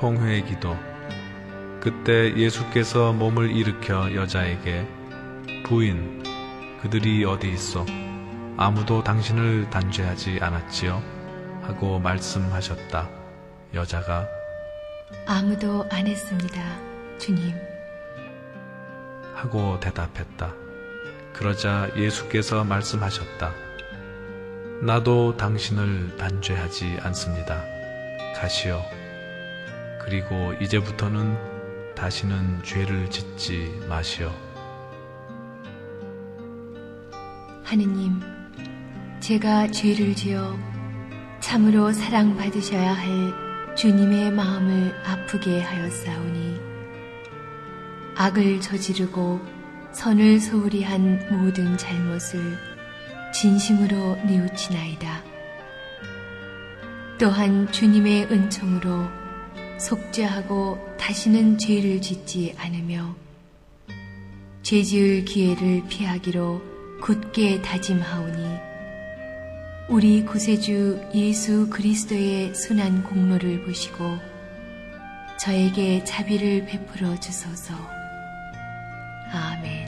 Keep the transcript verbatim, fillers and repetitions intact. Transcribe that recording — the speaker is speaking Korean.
통회의 기도. 그때 예수께서 몸을 일으켜 여자에게 부인, 그들이 어디 있어? 아무도 당신을 단죄하지 않았지요? 하고 말씀하셨다. 여자가 아무도 안 했습니다, 주님. 하고 대답했다. 그러자 예수께서 말씀하셨다. 나도 당신을 단죄하지 않습니다. 가시오. 그리고 이제부터는 다시는 죄를 짓지 마시오. 하느님, 제가 죄를 지어 참으로 사랑받으셔야 할 주님의 마음을 아프게 하였사오니 악을 저지르고 선을 소홀히 한 모든 잘못을 진심으로 뉘우치나이다. 또한 주님의 은총으로 속죄하고 다시는 죄를 짓지 않으며 죄지을 기회를 피하기로 굳게 다짐하오니 우리 구세주 예수 그리스도의 순한 공로를 보시고 저에게 자비를 베풀어 주소서. 아멘.